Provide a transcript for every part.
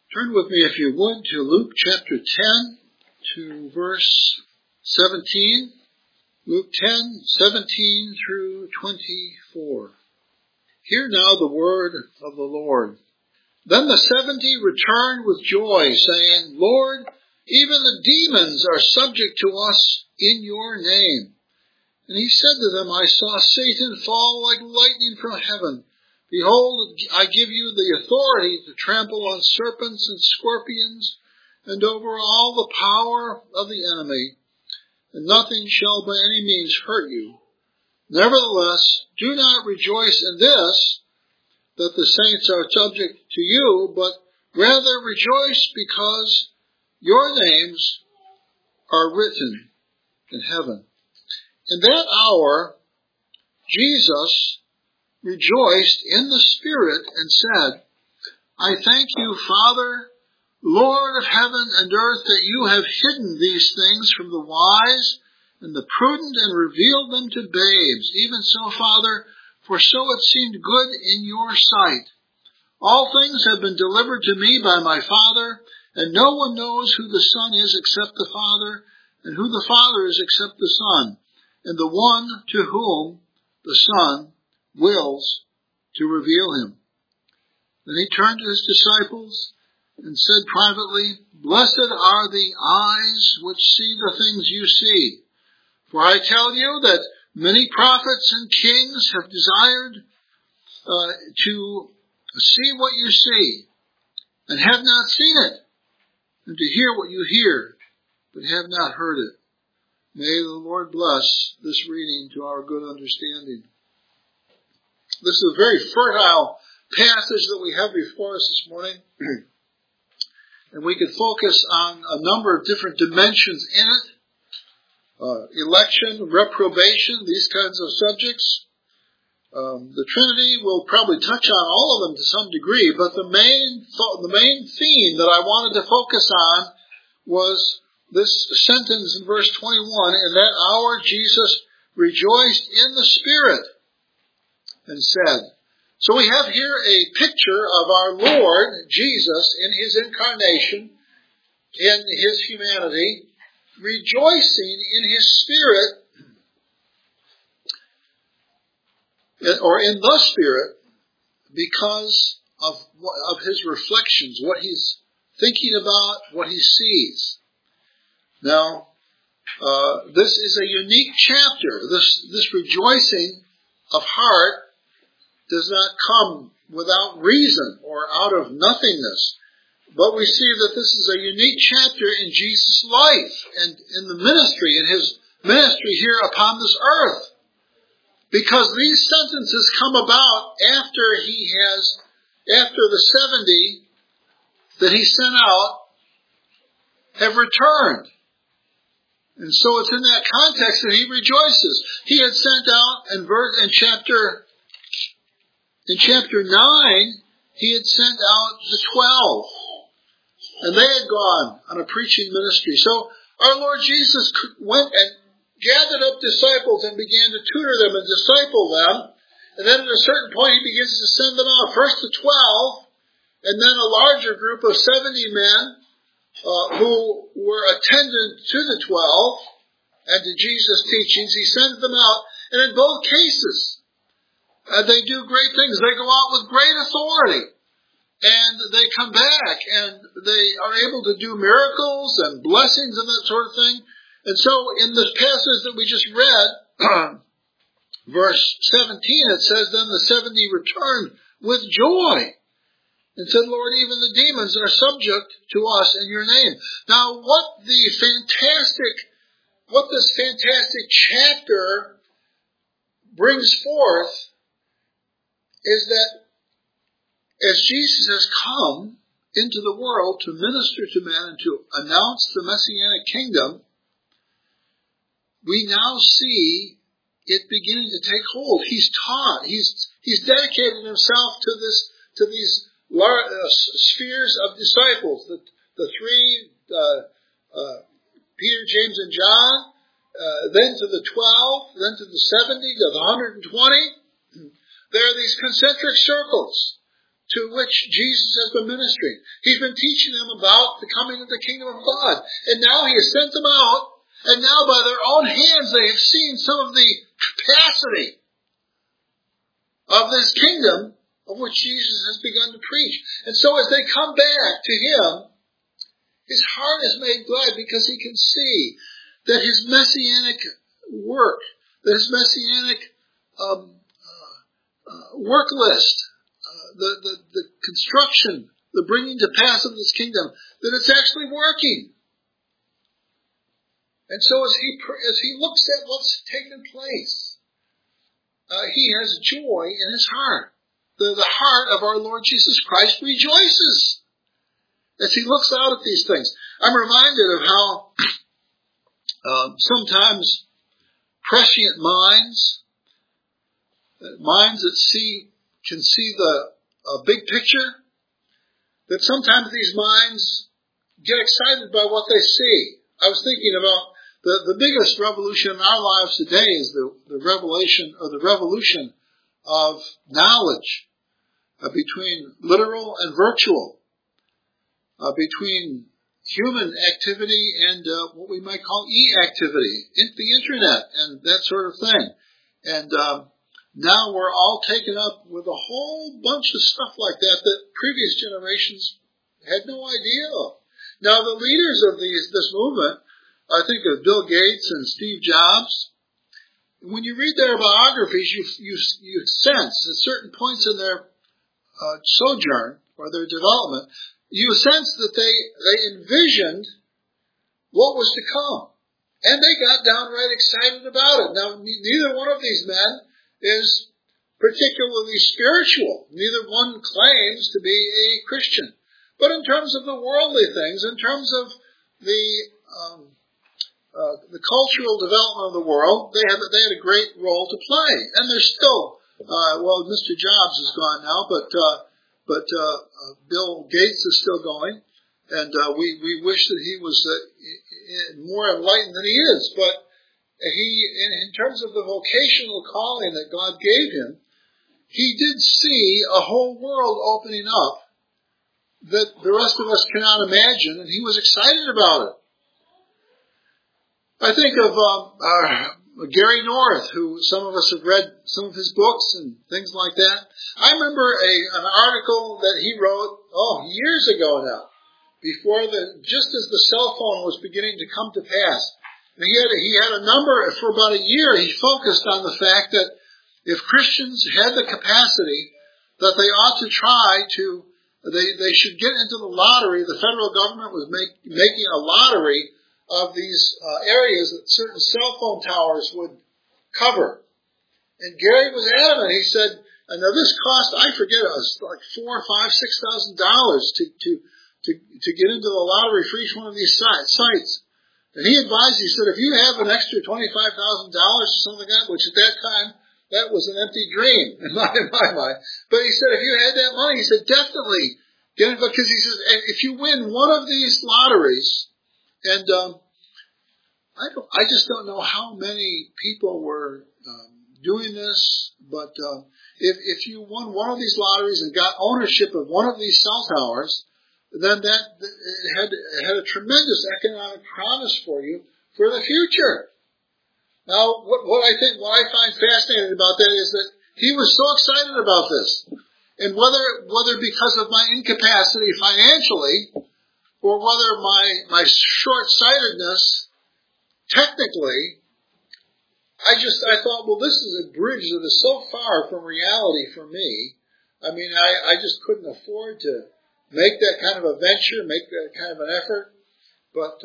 Turn with me, if you would, to Luke chapter 10 to verse 17. Luke 10, 17 through 24. Hear now the word of the Lord. Then the 70 returned with joy, saying, Lord, even the demons are subject to us in your name. And he said to them, I saw Satan fall like lightning from heaven. Behold, I give you the authority to trample on serpents and scorpions, and over all the power of the enemy, and nothing shall by any means hurt you. Nevertheless, do not rejoice in this, that the saints are subject to you, but rather rejoice because your names are written in heaven. In that hour, Jesus rejoiced in the Spirit and said, I thank you, Father, Lord of heaven and earth, that you have hidden these things from the wise and the prudent and revealed them to babes. Even so, Father, for so it seemed good in your sight. All things have been delivered to me by my Father, and no one knows who the Son is except the Father, and who the Father is except the Son, and the one to whom the Son wills to reveal him. Then he turned to his disciples and said privately, Blessed are the eyes which see the things you see. For I tell you that many prophets and kings have desired to see what you see, and have not seen it, and to hear what you hear, but have not heard it. May the Lord bless this reading to our good understanding. This is a very fertile passage that we have before us this morning. And we could focus on a number of different dimensions in it. Election, reprobation, these kinds of subjects. The Trinity will probably touch on all of them to some degree, but the main theme that I wanted to focus on was this sentence in verse 21, In that hour Jesus rejoiced in the Spirit and said. So we have here a picture of our Lord Jesus in his incarnation, in his humanity, rejoicing in his Spirit, or in the Spirit, because of his reflections, what he's thinking about, what he sees. Now, this is a unique chapter. This rejoicing of heart does not come without reason or out of nothingness. But we see that this is a unique chapter in Jesus' life and in the ministry, in his ministry here upon this earth. Because these sentences come about after the 70 that he sent out have returned. And so it's in that context that he rejoices. He had sent out in chapter 9, he had sent out the 12. And they had gone on a preaching ministry. So our Lord Jesus went and gathered up disciples and began to tutor them and disciple them. And then at a certain point he begins to send them out. First to 12, and then a larger group of 70 men who were attendant to the 12 and to Jesus' teachings. He sends them out. And in both cases, they do great things. They go out with great authority. And they come back and they are able to do miracles and blessings and that sort of thing. And so in this passage that we just read, verse 17, it says, Then the 70 returned with joy and said, Lord, even the demons are subject to us in your name. Now what this fantastic chapter brings forth is that as Jesus has come into the world to minister to man and to announce the Messianic kingdom, we now see it beginning to take hold. He's taught. He's dedicated himself to these spheres of disciples. The three, Peter, James, and John, then to the 12, then to the 70, to the 120. There are these concentric circles to which Jesus has been ministering. He's been teaching them about the coming of the kingdom of God. And now he has sent them out, and now by their own hands they have seen some of the capacity of this kingdom of which Jesus has begun to preach. And so as they come back to him, his heart is made glad because he can see that his messianic work, that his messianic work list, the construction, the bringing to pass of this kingdom, that it's actually working. And so as he looks at what's taken place, he has joy in his heart. The heart of our Lord Jesus Christ rejoices as he looks out at these things. I'm reminded of how sometimes prescient minds that can see the big picture, that sometimes these minds get excited by what they see. I was thinking about the biggest revolution in our lives today is the revolution of knowledge between literal and virtual, between human activity and what we might call e-activity, the internet and that sort of thing. And now we're all taken up with a whole bunch of stuff like that previous generations had no idea of. Now the leaders of this movement, I think of Bill Gates and Steve Jobs. When you read their biographies, you sense at certain points in their sojourn or their development, you sense that they envisioned what was to come. And they got downright excited about it. Now, neither one of these men is particularly spiritual. Neither one claims to be a Christian. But in terms of the worldly things, in terms of the cultural development of the world, they had a great role to play. And they're still, Mr. Jobs is gone now, but Bill Gates is still going. And we wish that he was more enlightened than he is. But in terms of the vocational calling that God gave him, he did see a whole world opening up that the rest of us cannot imagine, and he was excited about it. I think of Gary North, who some of us have read some of his books and things like that. I remember an article that he wrote, years ago now, just as the cell phone was beginning to come to pass. And he had a number, for about a year, he focused on the fact that if Christians had the capacity, that they ought to try to, they should get into the lottery. The federal government was making a lottery of these areas that certain cell phone towers would cover. And Gary was adamant. He said, and now this cost, I forget, it was like $4,000, $5,000, $6,000 to get into the lottery for each one of these sites. And he advised, he said, if you have an extra $25,000 or something like that, which at that time, that was an empty dream in my mind. But he said, if you had that money, he said, definitely get it, because he says, if you win one of these lotteries, and I just don't know how many people were doing this, but if you won one of these lotteries and got ownership of one of these cell towers, then it had a tremendous economic promise for you for the future. Now, what I find fascinating about that is that he was so excited about this. And whether because of my incapacity financially, or whether my short-sightedness technically, I thought, well, this is a bridge that is so far from reality for me. I mean, I just couldn't afford to make that kind of a venture, make that kind of an effort. But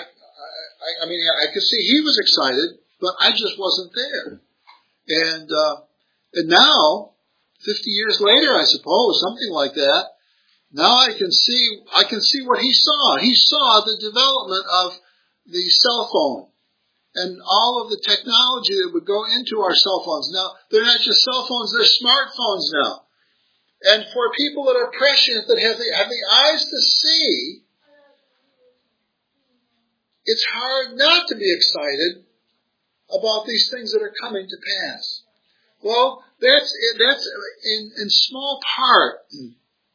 I could see he was excited, but I just wasn't there. And now, 50 years later, I suppose, something like that, now I can see what he saw. He saw the development of the cell phone and all of the technology that would go into our cell phones. Now, they're not just cell phones, they're smartphones now. And for people that are prescient, that have the eyes to see, it's hard not to be excited about these things that are coming to pass. Well, that's in small part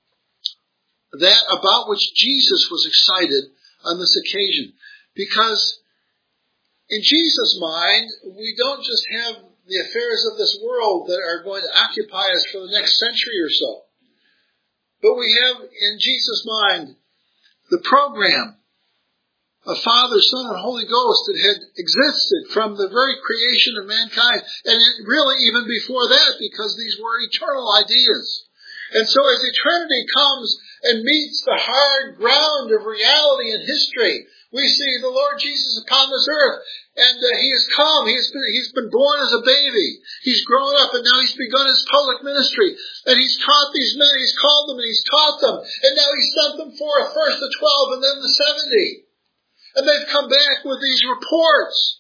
that about which Jesus was excited on this occasion. Because in Jesus' mind, we don't just have the affairs of this world that are going to occupy us for the next century or so. But we have in Jesus' mind the program of Father, Son, and Holy Ghost that had existed from the very creation of mankind, and really even before that, because these were eternal ideas. And so as eternity comes and meets the hard ground of reality and history, we see the Lord Jesus upon this earth, and He has come. He's been born as a baby. He's grown up, and now He's begun His public ministry. And He's taught these men. He's called them, and He's taught them. And now He sent them forth, first the 12, and then the 70. And they've come back with these reports.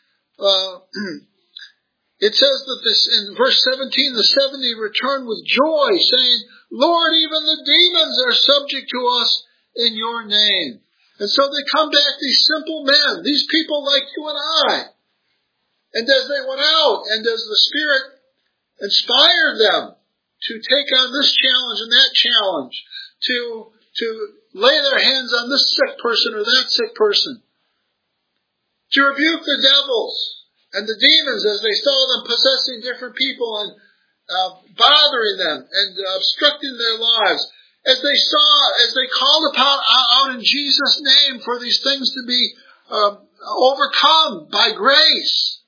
It says that this in verse 17, the 70 returned with joy, saying, Lord, even the demons are subject to us in your name. And so they come back, these simple men, these people like you and I. And as they went out, and as the Spirit inspired them to take on this challenge and that challenge, to lay their hands on this sick person or that sick person, to rebuke the devils and the demons as they saw them possessing different people and bothering them and obstructing their lives, as they called out in Jesus' name for these things to be overcome by grace.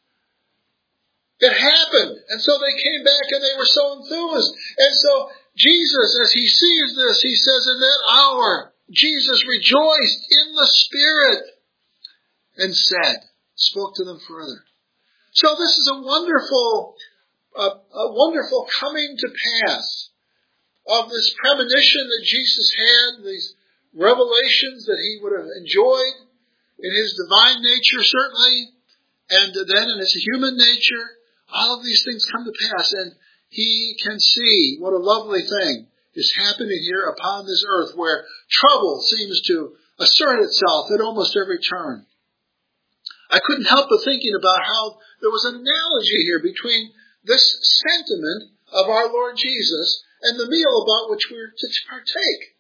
It happened. And so they came back and they were so enthused. And so Jesus, as He sees this, He says, in that hour, Jesus rejoiced in the Spirit and spoke to them further. So this is a wonderful coming to pass of this premonition that Jesus had, these revelations that He would have enjoyed in His divine nature, certainly, and then in His human nature. All of these things come to pass, and He can see what a lovely thing is happening here upon this earth, where trouble seems to assert itself at almost every turn. I couldn't help but thinking about how there was an analogy here between this sentiment of our Lord Jesus and the meal about which we're to partake.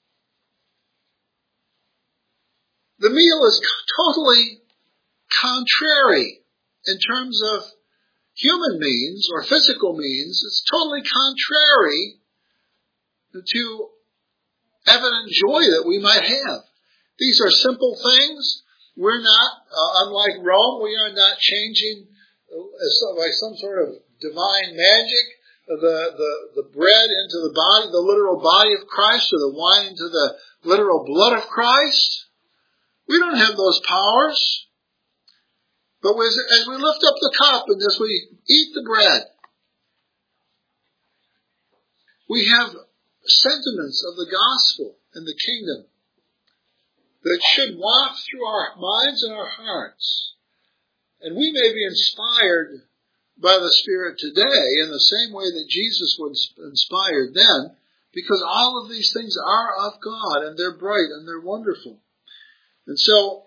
The meal is totally contrary in terms of human means or physical means. It's totally contrary to evident joy that we might have. These are simple things. We're not, unlike Rome, we are not changing by some sort of divine magic the bread into the body, the literal body of Christ, or the wine into the literal blood of Christ. We don't have those powers. But as we lift up the cup and as we eat the bread, we have sentiments of the gospel and the kingdom that should waft through our minds and our hearts. And we may be inspired by the Spirit today in the same way that Jesus was inspired then, because all of these things are of God, and they're bright and they're wonderful. And so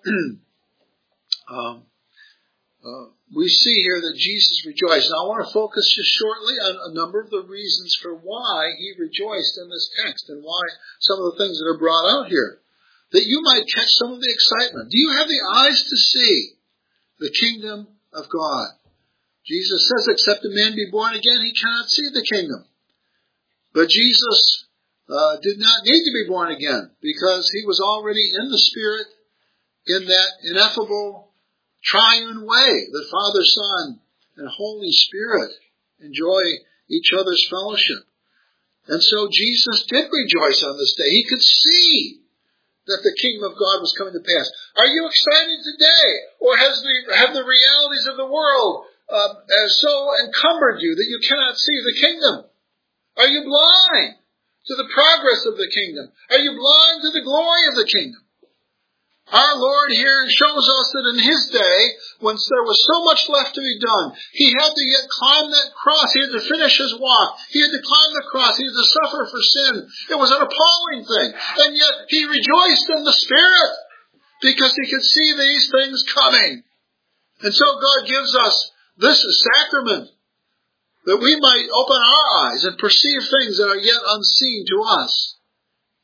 we see here that Jesus rejoiced. Now I want to focus just shortly on a number of the reasons for why He rejoiced in this text and why some of the things that are brought out here, that you might catch some of the excitement. Do you have the eyes to see the kingdom of God? Jesus says, except a man be born again, he cannot see the kingdom. But Jesus did not need to be born again, because He was already in the Spirit in that ineffable triune way that Father, Son, and Holy Spirit enjoy each other's fellowship. And so Jesus did rejoice on this day. He could see that the kingdom of God was coming to pass. Are you excited today? Or have the realities of the world so encumbered you that you cannot see the kingdom? Are you blind to the progress of the kingdom? Are you blind to the glory of the kingdom? Our Lord here shows us that in His day, when there was so much left to be done, He had to yet climb that cross. He had to finish His walk. He had to climb the cross. He had to suffer for sin. It was an appalling thing. And yet He rejoiced in the Spirit because He could see these things coming. And so God gives us this sacrament that we might open our eyes and perceive things that are yet unseen to us.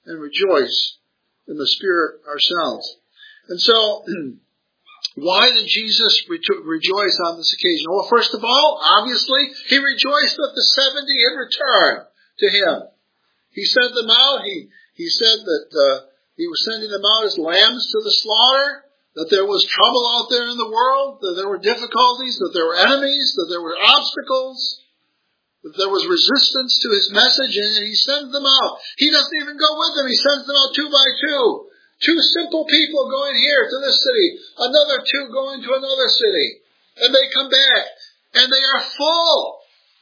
and rejoice in the Spirit ourselves. And so, why did Jesus rejoice on this occasion? Well, first of all, obviously, he rejoiced that the 70 had returned to him. He sent them out. He said that he was sending them out as lambs to the slaughter, that there was trouble out there in the world, that there were difficulties, that there were enemies, that there were obstacles, that there was resistance to his message, and he sends them out. He doesn't even go with them. He sends them out 2 by 2. 2 simple people going here to this city, another 2 going to another city. And they come back, and they are full.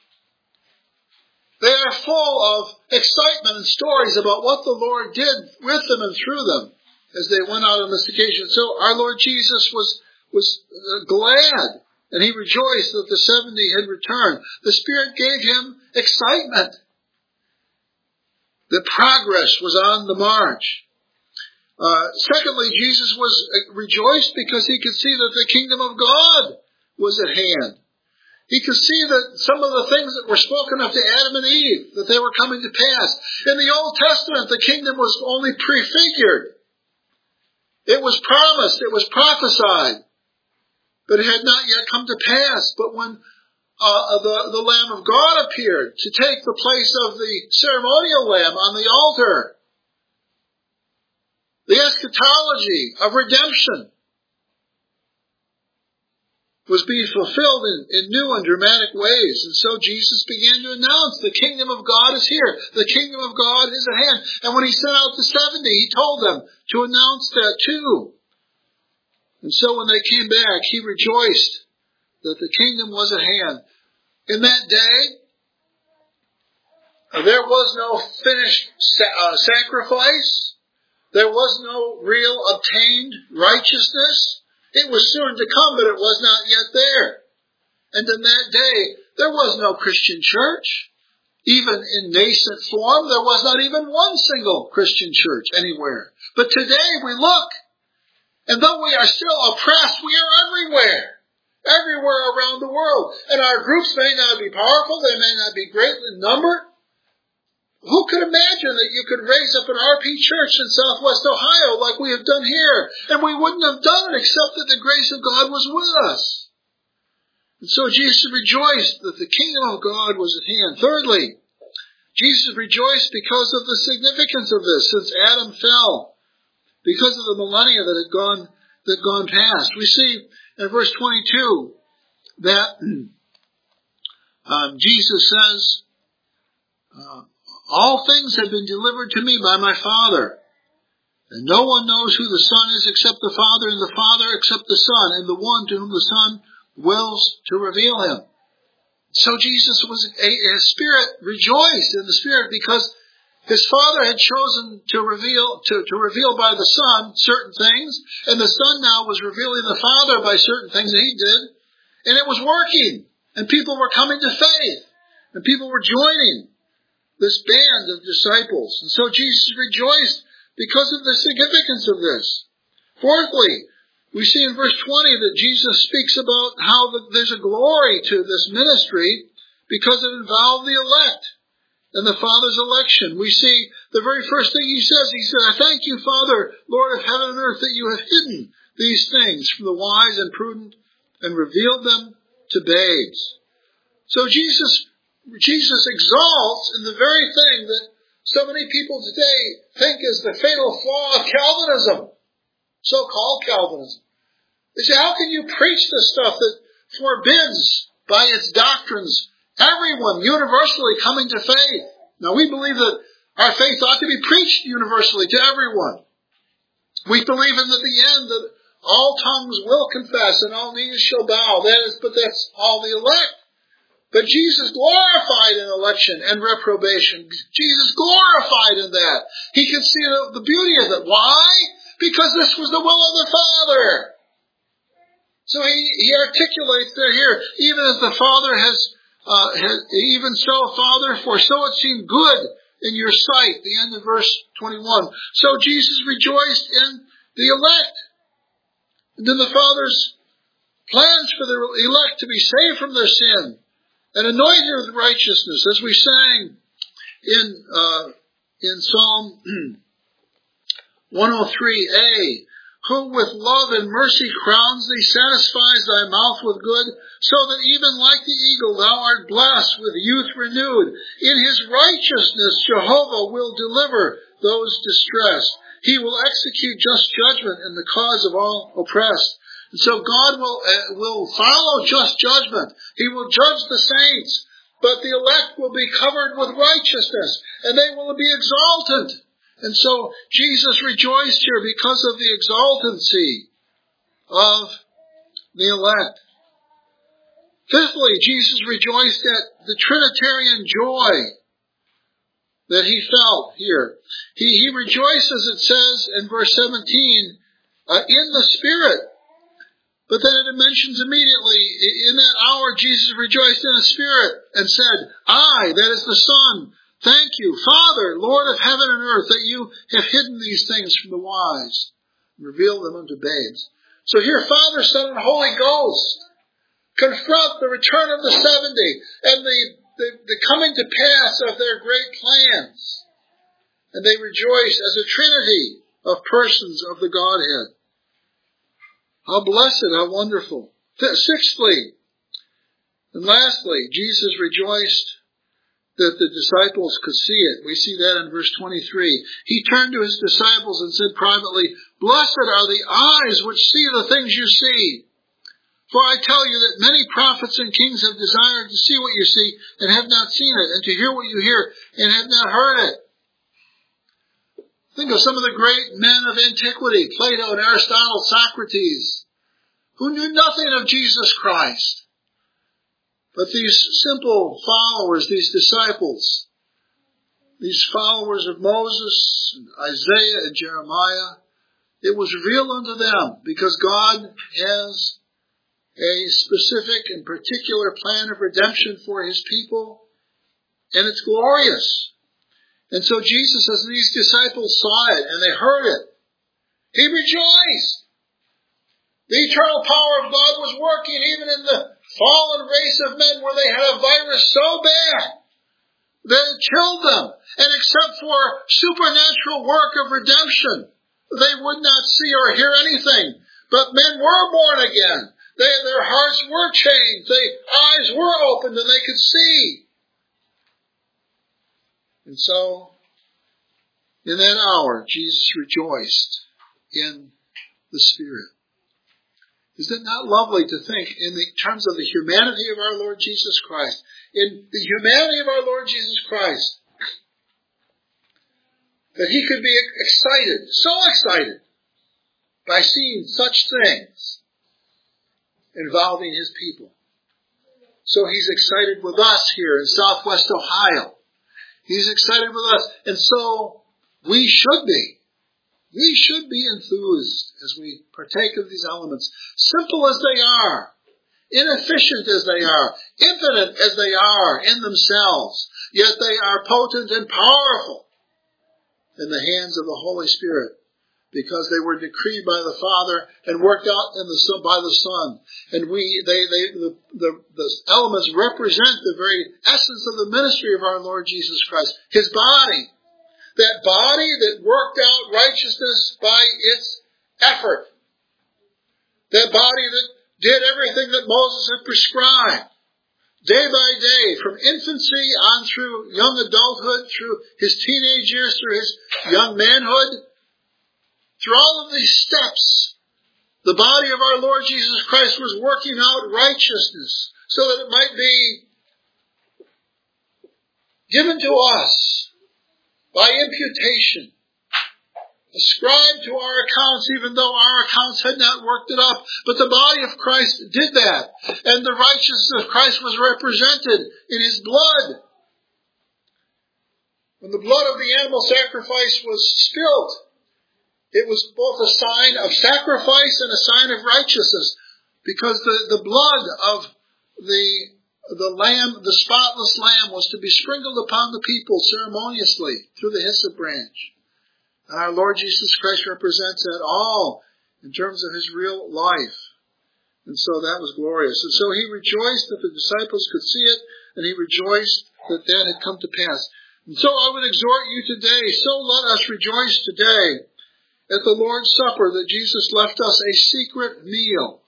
They are full of excitement and stories about what the Lord did with them and through them as they went out on this occasion. So our Lord Jesus was glad, and he rejoiced that the 70 had returned. The Spirit gave him excitement. The progress was on the march. Secondly, Jesus was rejoiced because he could see that the kingdom of God was at hand. He could see that some of the things that were spoken of to Adam and Eve, that they were coming to pass. In the Old Testament, the kingdom was only prefigured. It was promised, it was prophesied, but it had not yet come to pass. But when the Lamb of God appeared to take the place of the ceremonial lamb on the altar, the eschatology of redemption was being fulfilled in new and dramatic ways. And so Jesus began to announce the kingdom of God is here. The kingdom of God is at hand. And when he sent out the 70, he told them to announce that too. And so when they came back, he rejoiced that the kingdom was at hand. In that day, there was no finished sacrifice. There was no real obtained righteousness. It was soon to come, but it was not yet there. And in that day, there was no Christian church. Even in nascent form, there was not even one single Christian church anywhere. But today we look, and though we are still oppressed, we are everywhere around the world. And our groups may not be powerful, they may not be great in number. Who could imagine that you could raise up an RP church in Southwest Ohio like we have done here? And we wouldn't have done it except that the grace of God was with us. And so Jesus rejoiced that the kingdom of God was at hand. Thirdly, Jesus rejoiced because of the significance of this, since Adam fell, because of the millennia that had gone past. We see in verse 22 that Jesus says, all things have been delivered to me by my Father. And no one knows who the Son is except the Father, and the Father except the Son, and the one to whom the Son wills to reveal him. So Jesus his Spirit rejoiced in the Spirit because his Father had chosen to reveal by the Son certain things, and the Son now was revealing the Father by certain things that he did, and it was working, and people were coming to faith, and people were joining this band of disciples. And so Jesus rejoiced because of the significance of this. Fourthly, we see in verse 20 that Jesus speaks about how there's a glory to this ministry because it involved the elect and the Father's election. We see the very first thing he said, I thank you, Father, Lord of heaven and earth, that you have hidden these things from the wise and prudent and revealed them to babes. So Jesus exalts in the very thing that so many people today think is the fatal flaw of Calvinism, so-called Calvinism. They say, how can you preach this stuff that forbids by its doctrines everyone universally coming to faith? Now, we believe that our faith ought to be preached universally to everyone. We believe in the end that all tongues will confess and all knees shall bow. But that's all the elect. But Jesus glorified in election and reprobation. Jesus glorified in that. He could see the beauty of it. Why? Because this was the will of the Father. So he articulates that here. Even as the Father has even so, Father, for so it seemed good in your sight. The end of verse 21. So Jesus rejoiced in the elect. And in the Father's plans for the elect to be saved from their sin and anointed with righteousness, as we sang in Psalm 103a, who with love and mercy crowns thee, satisfies thy mouth with good, so that even like the eagle thou art blessed with youth renewed. In his righteousness Jehovah will deliver those distressed. He will execute just judgment in the cause of all oppressed. And so God will follow just judgment. He will judge the saints, but the elect will be covered with righteousness, and they will be exalted. And so Jesus rejoiced here because of the exaltancy of the elect. Fifthly, Jesus rejoiced at the Trinitarian joy that he felt here. He rejoices, it says in verse 17, in the Spirit. But then it mentions immediately, in that hour Jesus rejoiced in the Spirit and said, I, that is the Son, thank you, Father, Lord of heaven and earth, that you have hidden these things from the wise and revealed them unto babes. So here Father, Son, and Holy Ghost confront the return of the 70 and the coming to pass of their great plans. And they rejoice as a trinity of persons of the Godhead. How blessed, how wonderful. Sixthly, and lastly, Jesus rejoiced that the disciples could see it. We see that in verse 23. He turned to his disciples and said privately, Blessed are the eyes which see the things you see. For I tell you that many prophets and kings have desired to see what you see and have not seen it, and to hear what you hear and have not heard it. Think of some of the great men of antiquity, Plato and Aristotle, Socrates, who knew nothing of Jesus Christ. But these simple followers, these disciples, these followers of Moses, and Isaiah and Jeremiah, it was real unto them because God has a specific and particular plan of redemption for his people, and it's glorious. And so Jesus, as these disciples saw it and they heard it, he rejoiced. The eternal power of God was working even in the fallen race of men where they had a virus so bad that it killed them. And except for supernatural work of redemption, they would not see or hear anything. But men were born again. Their hearts were changed. Their eyes were opened and they could see. And so, in that hour, Jesus rejoiced in the Spirit. Is it not lovely to think in the terms of the humanity of our Lord Jesus Christ? In the humanity of our Lord Jesus Christ, that he could be excited, so excited, by seeing such things involving his people. So he's excited with us here in Southwest Ohio. He's excited with us. And so we should be. We should be enthused as we partake of these elements. Simple as they are, inefficient as they are, infinite as they are in themselves, yet they are potent and powerful in the hands of the Holy Spirit, because they were decreed by the Father and worked out by the Son. And the elements represent the very essence of the ministry of our Lord Jesus Christ, his body. That body that worked out righteousness by its effort. That body that did everything that Moses had prescribed. Day by day, from infancy on through young adulthood, through his teenage years, through his young manhood. Through all of these steps, the body of our Lord Jesus Christ was working out righteousness so that it might be given to us by imputation, ascribed to our accounts, even though our accounts had not worked it up. But the body of Christ did that, and the righteousness of Christ was represented in his blood. When the blood of the animal sacrifice was spilled, it was both a sign of sacrifice and a sign of righteousness, because the blood of the lamb, the spotless lamb, was to be sprinkled upon the people ceremoniously through the hyssop branch. And our Lord Jesus Christ represents that all in terms of his real life. And so that was glorious. And so he rejoiced that the disciples could see it, and he rejoiced that that had come to pass. And so I would exhort you today, so let us rejoice today at the Lord's Supper that Jesus left us a secret meal.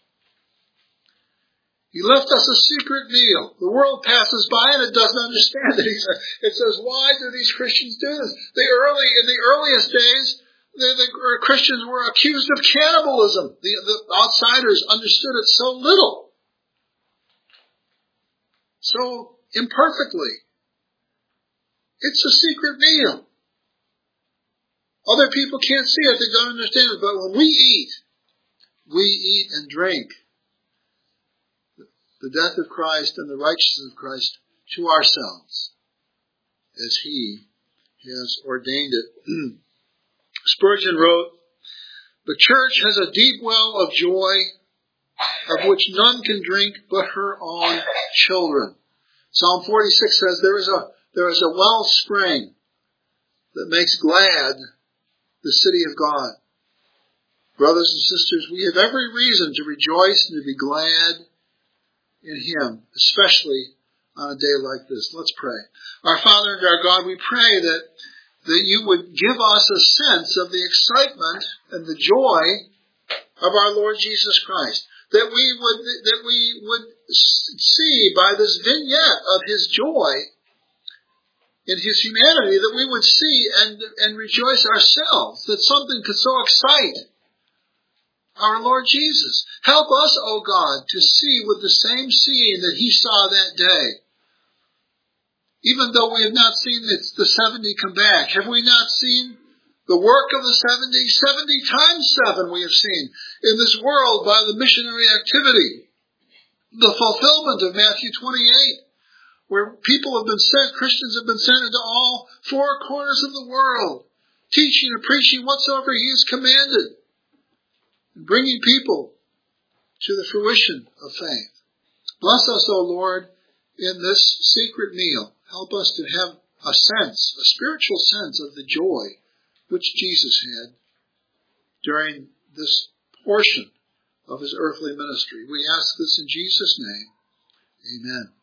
He left us a secret meal. The world passes by and it doesn't understand it. It says, why do these Christians do this? In the earliest days, the Christians were accused of cannibalism. The outsiders understood it so little, so imperfectly. It's a secret meal. Other people can't see it, they don't understand it, but when we eat and drink the death of Christ and the righteousness of Christ to ourselves, as He has ordained it. Spurgeon wrote, "The church has a deep well of joy, of which none can drink but her own children." Psalm 46 says, there is a wellspring that makes glad the city of God. Brothers and sisters, we have every reason to rejoice and to be glad in Him, especially on a day like this. Let's pray. Our Father and our God, we pray that You would give us a sense of the excitement and the joy of our Lord Jesus Christ. That we would see by this vignette of His joy in His humanity, that we would see and rejoice ourselves, that something could so excite our Lord Jesus. Help us, O God, to see with the same seeing that He saw that day. Even though we have not seen the 70 come back, have we not seen the work of the 70? 70 times 7 we have seen in this world by the missionary activity. The fulfillment of Matthew 28, where people have been sent, Christians have been sent into all 4 corners of the world, teaching and preaching whatsoever He has commanded, and bringing people to the fruition of faith. Bless us, O Lord, in this secret meal. Help us to have a spiritual sense of the joy which Jesus had during this portion of His earthly ministry. We ask this in Jesus' name. Amen.